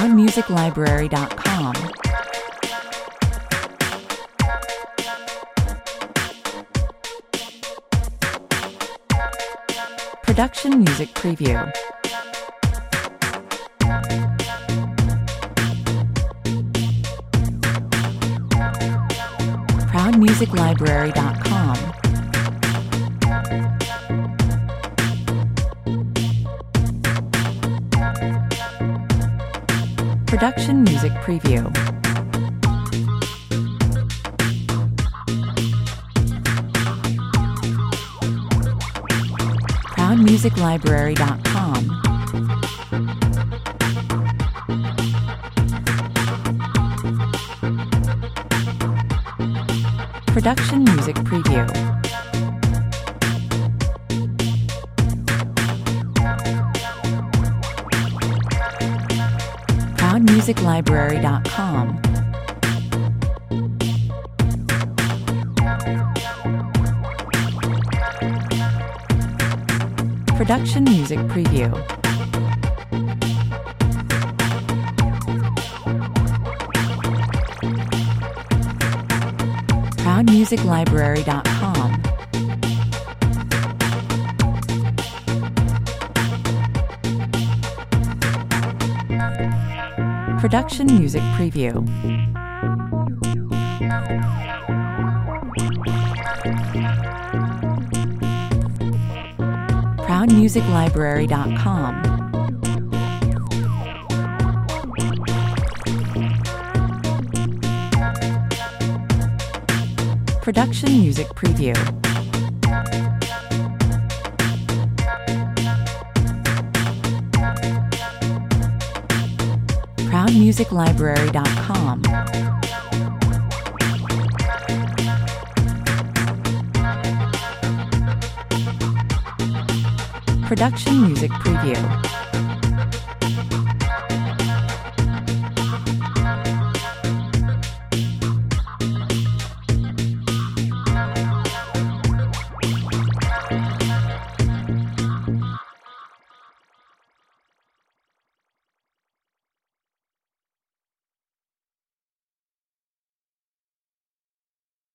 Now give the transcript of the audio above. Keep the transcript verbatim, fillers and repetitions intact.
proud music library dot com. Production Music Preview. proud music library dot com. Production Music Preview. proud music library dot com. Production Music Preview. proud music library dot com. Production Music Preview. proud music library dot com. Production Music Preview. proud music library dot com. Production Music Preview. proud music library dot com. Production Music Preview.